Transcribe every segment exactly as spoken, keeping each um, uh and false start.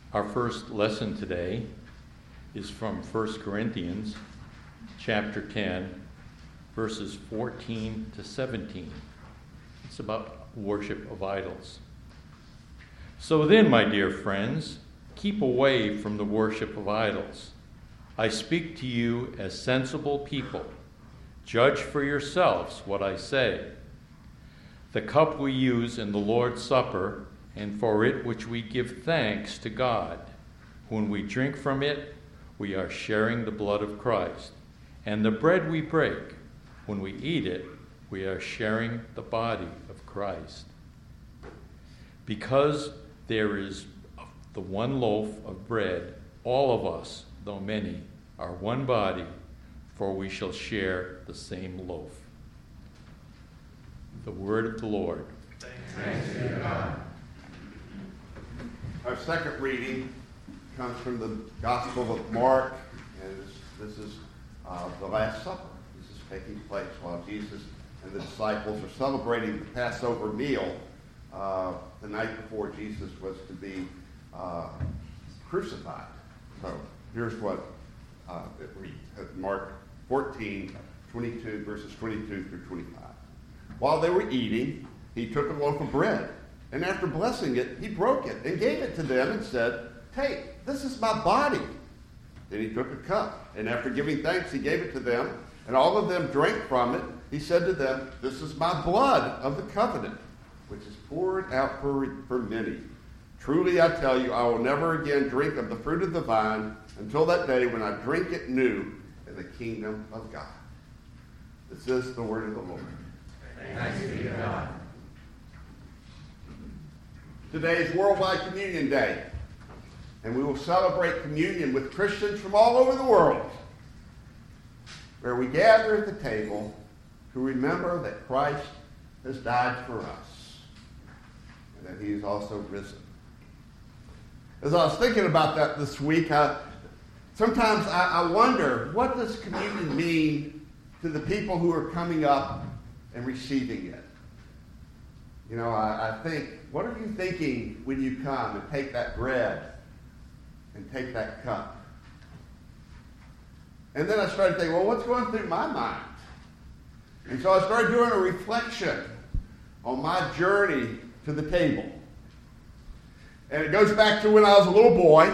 Our first lesson today is from First Corinthians chapter ten, verses fourteen to seventeen. It's about worship of idols. So then, my dear friends, keep away from the worship of idols. I speak to you as sensible people. Judge for yourselves what I say. The cup we use in the Lord's Supper, and for it which we give thanks to God. When we drink from it, we are sharing the blood of Christ. And the bread we break, when we eat it, we are sharing the body of Christ. Because there is the one loaf of bread, all of us, though many, are one body, for we shall share the same loaf. The word of the Lord. Thanks be to God. Our second reading comes from the Gospel of Mark, and this, this is uh, the Last Supper. This is taking place while Jesus and the disciples are celebrating the Passover meal uh, the night before Jesus was to be uh, crucified. So here's what uh, it reads. Mark fourteen, twenty-two, verses twenty-two through twenty-five. While they were eating, he took a loaf of bread, and after blessing it, he broke it and gave it to them and said, "Take, this is my body." Then he took a cup, and after giving thanks, he gave it to them, and all of them drank from it. He said to them, "This is my blood of the covenant, which is poured out for, for many. Truly I tell you, I will never again drink of the fruit of the vine until that day when I drink it new in the kingdom of God." This is the word of the Lord. Thanks be to God. Today is Worldwide Communion Day, and we will celebrate communion with Christians from all over the world, where we gather at the table to remember that Christ has died for us and that he is also risen. As I was thinking about that this week, I, sometimes I, I wonder, what does communion mean to the people who are coming up and receiving it? You know, I, I think, what are you thinking when you come and take that bread and take that cup? And then I started thinking, well, what's going through my mind? And so I started doing a reflection on my journey to the table. And it goes back to when I was a little boy,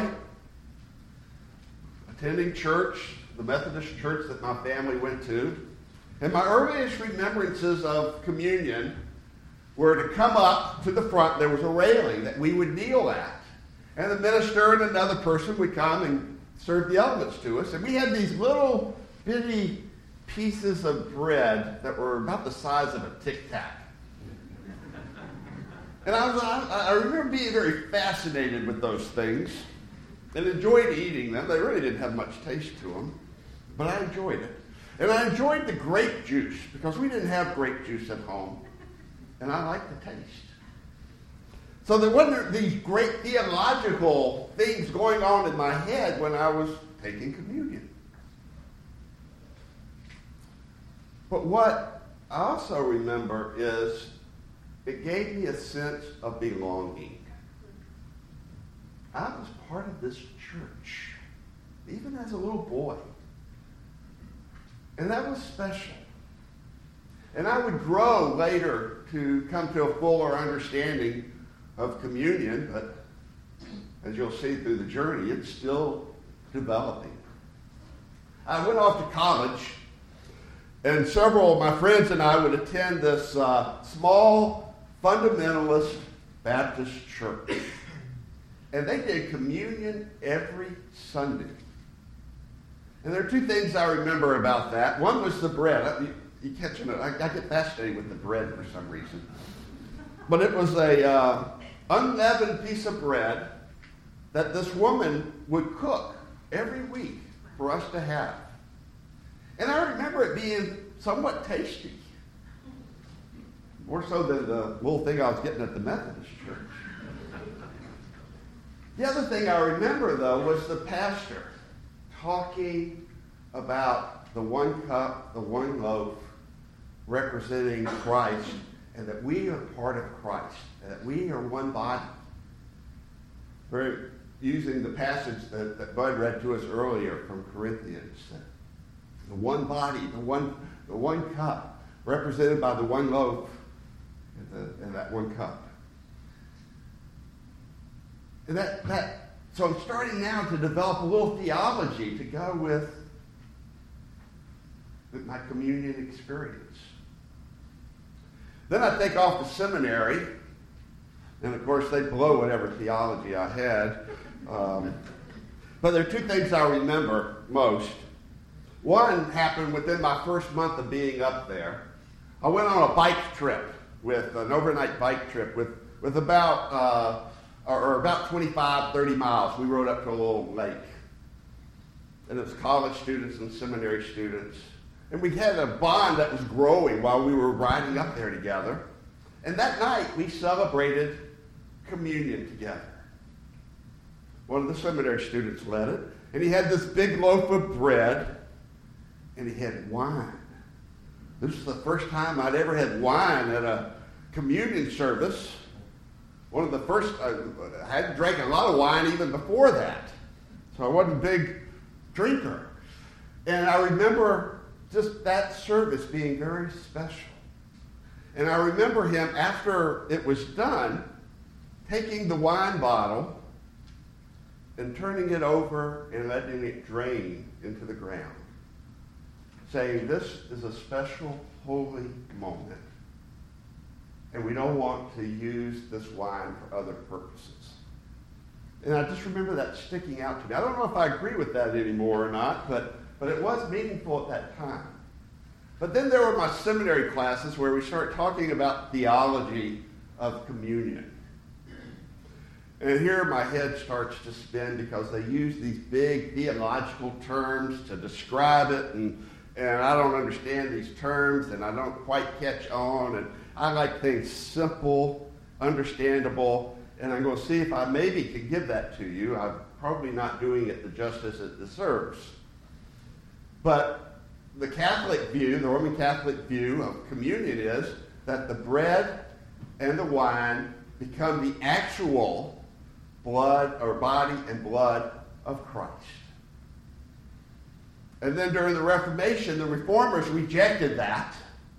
attending church, the Methodist church that my family went to. And my earliest remembrances of communion were to come up to the front. There was a railing that we would kneel at. And the minister and another person would come and serve the elements to us. And we had these little bitty pieces of bread that were about the size of a Tic Tac. And I, was, I, I remember being very fascinated with those things and enjoyed eating them. They really didn't have much taste to them, but I enjoyed it. And I enjoyed the grape juice because we didn't have grape juice at home, and I liked the taste. So there wasn't these great theological things going on in my head when I was taking communion. But what I also remember is it gave me a sense of belonging. I was part of this church, even as a little boy. And that was special. And I would grow later to come to a fuller understanding of communion, but as you'll see through the journey, it's still developing. I went off to college, and several of my friends and I would attend this uh, small fundamentalist Baptist church. And they did communion every Sunday. And there are two things I remember about that. One was the bread. You, you catching it? I, I get fascinated with the bread for some reason. But it was a uh, unleavened piece of bread that this woman would cook every week for us to have. And I remember it being somewhat tasty. More so than the little thing I was getting at the Methodist church. The other thing I remember, though, was the pastor talking about the one cup, the one loaf, representing Christ, and that we are part of Christ, and that we are one body. Very using the passage that, that Bud read to us earlier from Corinthians. The one body, the one, the one cup, represented by the one loaf in, the, in that one cup. And that, that, so I'm starting now to develop a little theology to go with, with my communion experience. Then I take off to seminary, and of course they blow whatever theology I had. Um, but there are two things I remember most. One happened within my first month of being up there. I went on a bike trip, with an overnight bike trip with, with about, uh, or, or about twenty-five, thirty miles. We rode up to a little lake. And it was college students and seminary students. And we had a bond that was growing while we were riding up there together. And that night we celebrated communion together. One of the seminary students led it. And he had this big loaf of bread. And he had wine. This was the first time I'd ever had wine at a communion service. One of the first, uh, I hadn't drank a lot of wine even before that. So I wasn't a big drinker. And I remember just that service being very special. And I remember him, after it was done, taking the wine bottle and turning it over and letting it drain into the ground, saying, this is a special, holy moment, and we don't want to use this wine for other purposes. And I just remember that sticking out to me. I don't know if I agree with that anymore or not, but, but it was meaningful at that time. But then there were my seminary classes where we start talking about theology of communion. And here my head starts to spin because they use these big theological terms to describe it, and And I don't understand these terms, and I don't quite catch on. And I like things simple, understandable, and I'm going to see if I maybe could give that to you. I'm probably not doing it the justice it deserves. But the Catholic view, the Roman Catholic view of communion is that the bread and the wine become the actual blood or body and blood of Christ. And then during the Reformation, the Reformers rejected that.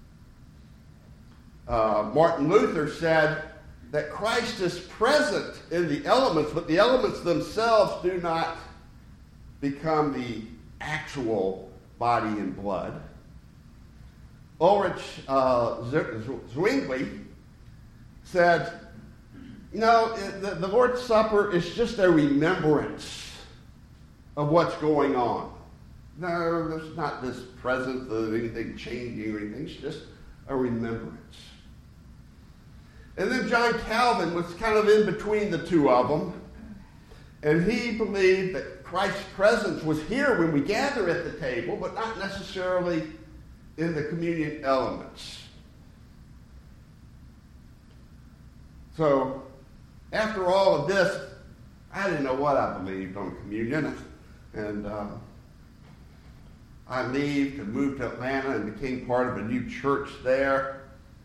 Uh, Martin Luther said that Christ is present in the elements, but the elements themselves do not become the actual body and blood. Ulrich uh, Zwingli said, you know, the, the Lord's Supper is just a remembrance of what's going on. No, there's not this presence of anything changing or anything. It's just a remembrance. And then John Calvin was kind of in between the two of them. And he believed that Christ's presence was here when we gather at the table, but not necessarily in the communion elements. So, after all of this, I didn't know what I believed on communion. And um, I leave to move to Atlanta and became part of a new church there.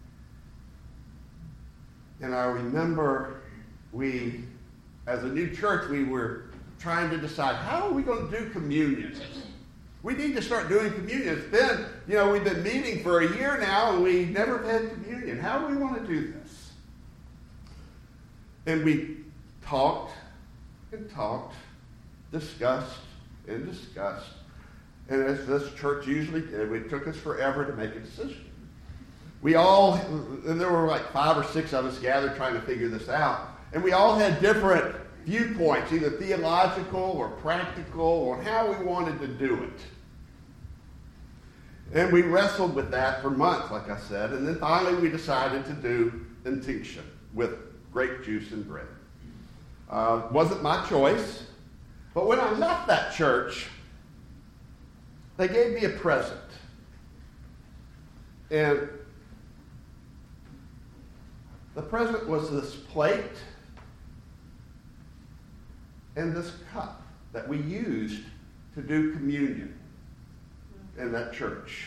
And I remember we, as a new church, we were trying to decide, how are we going to do communion? We need to start doing communion. It's been, you know, we've been meeting for a year now and we never had communion. How do we want to do this? And we talked and talked, discussed and discussed. And as this church usually did, it took us forever to make a decision. We all, and there were like five or six of us gathered trying to figure this out. And we all had different viewpoints, either theological or practical, on how we wanted to do it. And we wrestled with that for months, like I said. And then finally we decided to do intinction with grape juice and bread. Uh, wasn't my choice. But when I left that church, they gave me a present. And the present was this plate and this cup that we used to do communion in that church.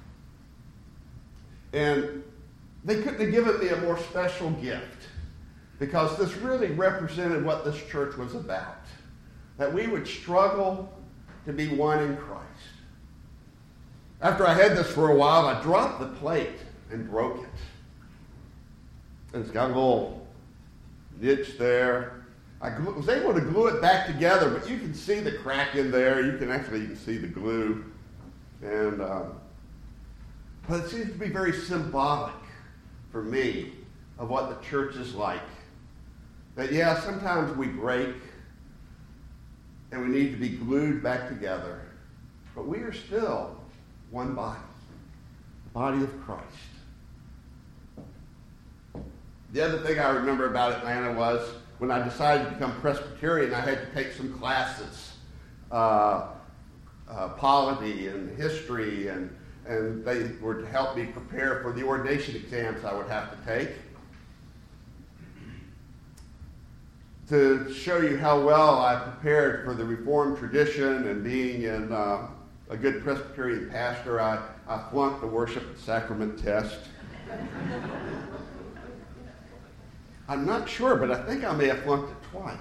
And they couldn't have given me a more special gift. because this really represented what this church was about. That we would struggle to be one in Christ. After I had this for a while, I dropped the plate and broke it. And it's got a little niche there. I gl- was able to glue it back together, but you can see the crack in there. You can actually even see the glue. And uh, but it seems to be very symbolic for me of what the church is like. That, yeah, sometimes we break and we need to be glued back together, but we are still one body, the body of Christ. The other thing I remember about Atlanta was when I decided to become Presbyterian, I had to take some classes, uh, uh, polity and history, and, and they were to help me prepare for the ordination exams I would have to take. To show you how well I prepared for the Reformed tradition and being in uh, a good Presbyterian pastor, I, I flunked the worship and sacrament test. I'm not sure, but I think I may have flunked it twice.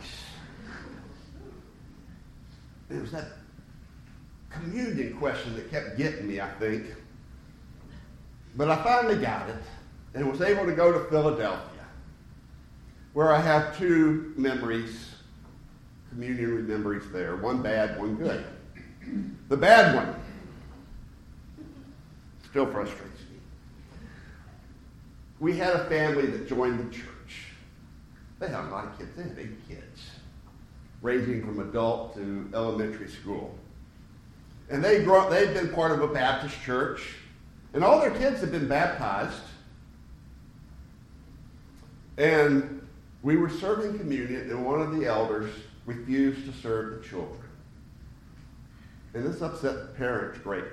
It was that communion question that kept getting me, I think. But I finally got it and was able to go to Philadelphia, where I have two memories, communion memories there, one bad, one good. The bad one still frustrates me. We had a family that joined the church. They had a lot of kids. They had eight kids, ranging from adult to elementary school. And they grew up, they'd been part of a Baptist church, and all their kids had been baptized. And we were serving communion, and one of the elders refused to serve the children. And this upset the parents greatly.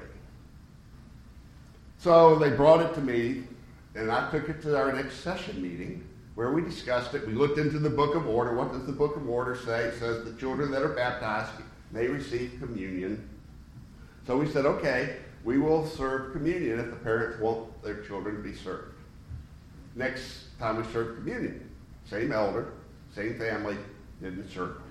So they brought it to me, and I took it to our next session meeting, where we discussed it. We looked into the Book of Order. What does the Book of Order say? It says the children that are baptized may receive communion. So we said, okay, we will serve communion if the parents want their children to be served. Next time we served communion, same elder, same family, didn't serve them.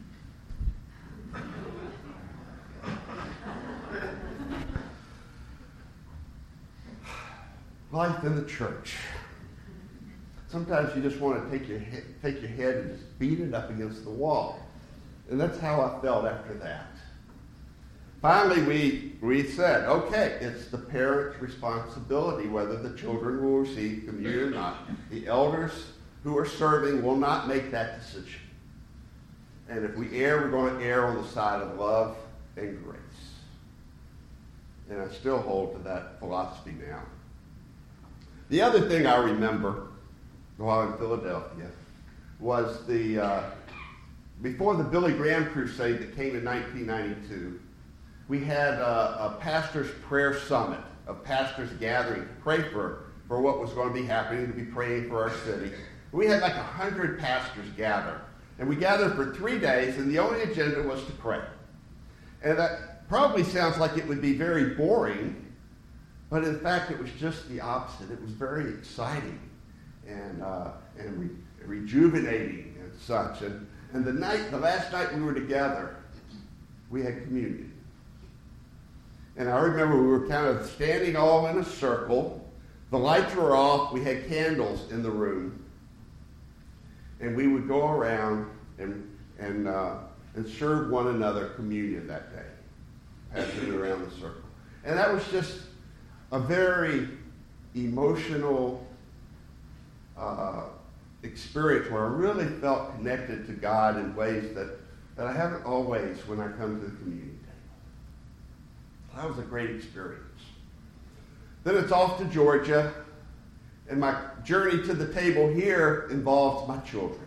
Life in the church. Sometimes you just want to take your he- take your head and just beat it up against the wall. And that's how I felt after that. Finally, we, we said, okay, it's the parents' responsibility whether the children will receive communion or not. The elders who are serving will not make that decision. And if we err, we're going to err on the side of love and grace. And I still hold to that philosophy now. The other thing I remember while in Philadelphia was the, uh, before the Billy Graham crusade that came in nineteen ninety-two, we had a, a pastor's prayer summit, a pastor's gathering to pray for, for what was going to be happening, to be praying for our city. We had like a hundred pastors gather. And we gathered for three days, and the only agenda was to pray. And that probably sounds like it would be very boring, but in fact, it was just the opposite. It was very exciting and uh, and re- rejuvenating and such. And, and the night, the last night we were together, we had communion. And I remember we were kind of standing all in a circle. The lights were off. We had candles in the room. And we would go around and and uh, and serve one another communion that day, passing it around the circle. And that was just a very emotional uh, experience where I really felt connected to God in ways that, that I haven't always when I come to the communion table. That was a great experience. Then it's off to Georgia. And my journey to the table here involves my children.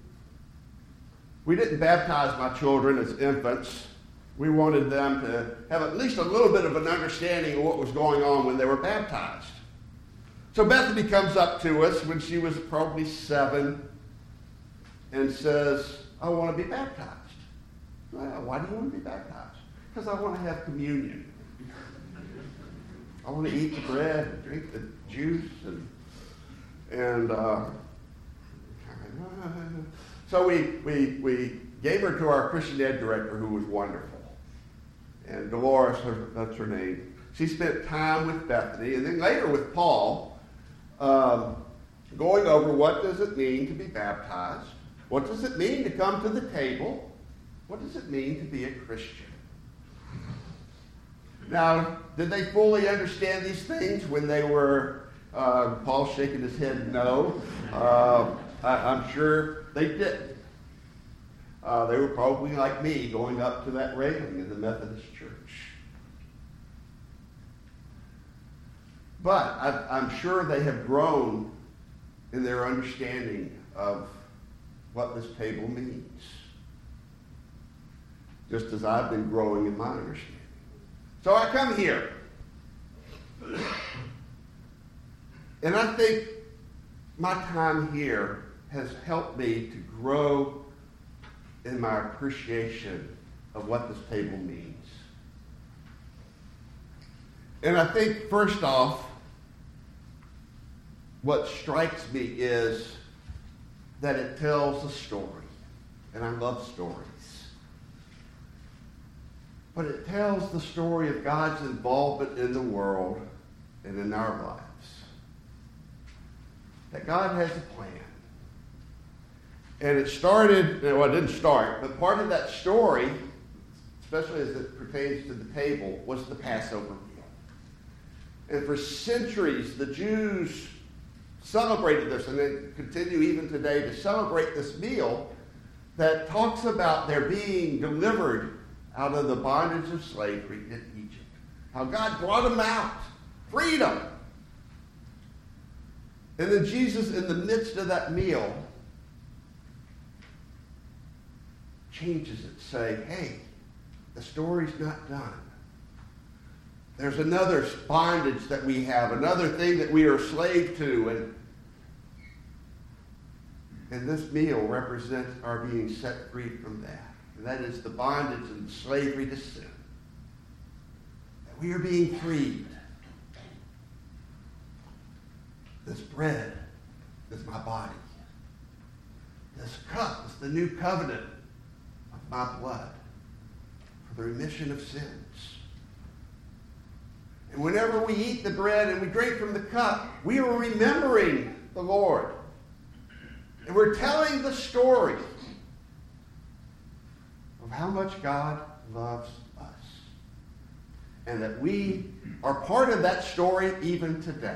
We didn't baptize my children as infants. We wanted them to have at least a little bit of an understanding of what was going on when they were baptized. So Bethany comes up to us when she was probably seven and says, I want to be baptized. Well, why do you want to be baptized? Because I want to have communion. I want to eat the bread and drink the juice and And uh, So we, we, we gave her to our Christian ed director, who was wonderful. And Dolores, her, that's her name. She spent time with Bethany, and then later with Paul, um, going over what does it mean to be baptized? What does it mean to come to the table? What does it mean to be a Christian? Now, did they fully understand these things when they were, uh, Paul shaking his head no? Uh, I, I'm sure they didn't. Uh, they were probably like me, going up to that railing in the Methodist church. But I, I'm sure they have grown in their understanding of what this table means, just as I've been growing in my understanding. So I come here, and I think my time here has helped me to grow in my appreciation of what this table means. And I think, first off, what strikes me is that it tells a story. And I love stories. But it tells the story of God's involvement in the world and in our lives. That God has a plan. And it started, well, it didn't start, but part of that story, especially as it pertains to the table, was the Passover meal. And for centuries, the Jews celebrated this, and they continue even today to celebrate this meal that talks about their being delivered out of the bondage of slavery in Egypt. How God brought them out, freedom. And then Jesus, in the midst of that meal, changes it, saying, hey, the story's not done. There's another bondage that we have, another thing that we are a slave to, and, and this meal represents our being set free from that. And that is the bondage and the slavery to sin. That we are being freed. This bread is my body. This cup is the new covenant of my blood for the remission of sins. And whenever we eat the bread and we drink from the cup, we are remembering the Lord. And we're telling the story of how much God loves us. And that we are part of that story even today.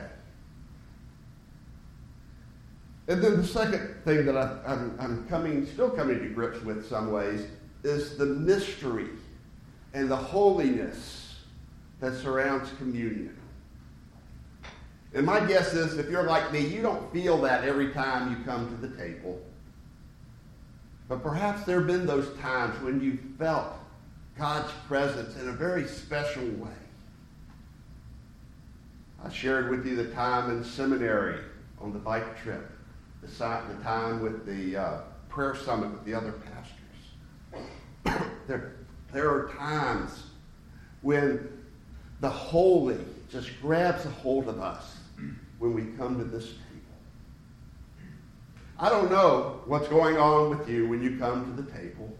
And then the second thing that I, I'm, I'm coming, still coming to grips with some ways is the mystery and the holiness that surrounds communion. And my guess is, if you're like me, you don't feel that every time you come to the table. But perhaps there have been those times when you felt God's presence in a very special way. I shared with you the time in seminary on the bike trip, the time with the uh, prayer summit with the other pastors. there, there are times when the holy just grabs a hold of us when we come to this table. I don't know what's going on with you when you come to the table.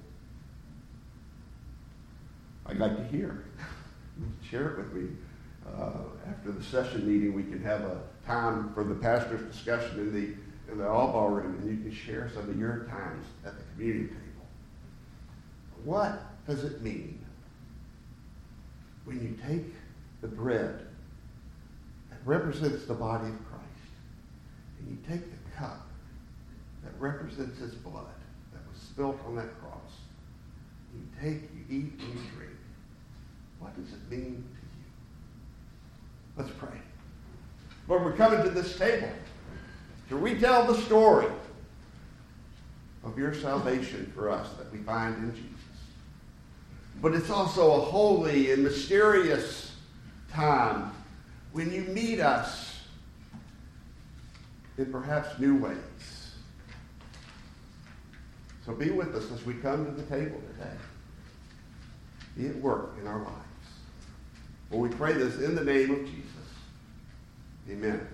I'd like to hear. Share it with me. Uh, after the session meeting, we can have a time for the pastor's discussion in the in the all-ball room, and you can share some of your times at the communion table. What does it mean when you take the bread that represents the body of Christ, and you take the cup that represents his blood that was spilt on that cross? You take, you eat, and you drink. What does it mean to you? Let's pray. Lord, we're coming to this table to retell the story of your salvation for us that we find in Jesus. But it's also a holy and mysterious time when you meet us in perhaps new ways. So be with us as we come to the table today. Be at work in our lives. For we pray this in the name of Jesus. Amen.